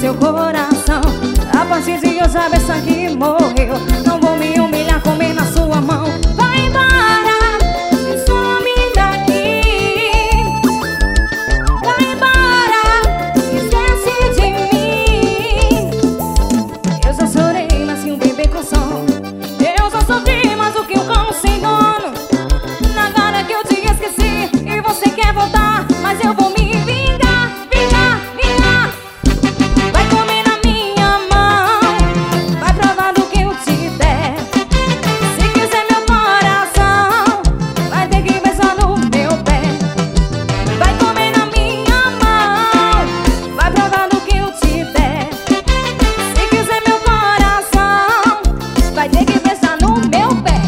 seu coração. A partir de hoje a besta que morreu. Não vou me humilhar, comer na sua mão. Vai embora, some daqui. Vai embora, esquece de mim. Eu já chorei, mas que um bebê com som. Eu já sofri, mas o que um cão sem dono. Agora que eu te esqueci e você quer voltar, mas eu vou me vingar, vingar, vingar. Vai comer na minha mão, vai provar do que eu te der. Se quiser meu coração, vai ter que beijar no meu pé. Vai comer na minha mão, vai provar do que eu te der. Se quiser meu coração, vai ter que beijar no meu pé.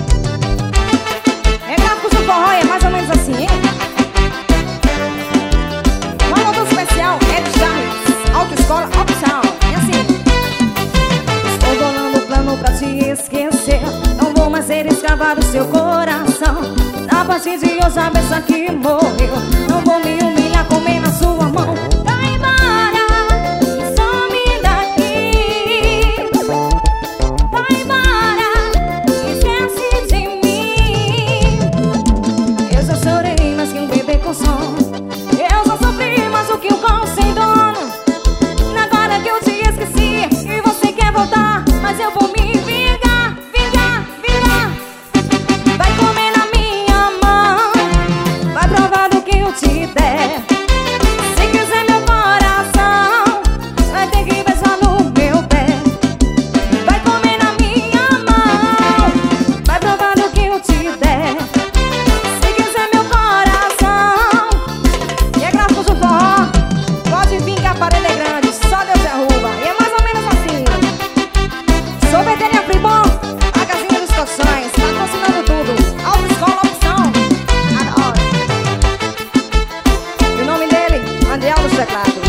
É gráfico do forró, é mais ou menos assim, hein? Uma nota especial é de Charles, autoescola, opção. É assim. Estou bolando o plano pra te esquecer. Não vou mais ser escravar o seu coração. A partir de hoje a besta que morreu. Não vou me humilhar, comer na sua mão. Vai embora, some daqui. Vai embora, esquece de mim. Eu já chorei, mas que um bebê com som. Eu já sofri, mas o que um cão sem dono. Agora que eu te esqueci e você quer voltar, mas eu vou me vingar, vingar, vingar. Vai comer na minha mão, vai provar do que eu te der. Se quiser meu coração, vai ter que beijar no meu pé. Vai comer na minha mão, vai provar do que eu te der. Se quiser meu coração. E é gráfico do forró, pode vir que a parede é grande, só Deus derruba. E é mais ou menos assim. Sou Betânia Fribon, a casinha dos colchões, patrocinando tudo. Autoescola, opção. Adoro. E o nome dele, André dos Teclados.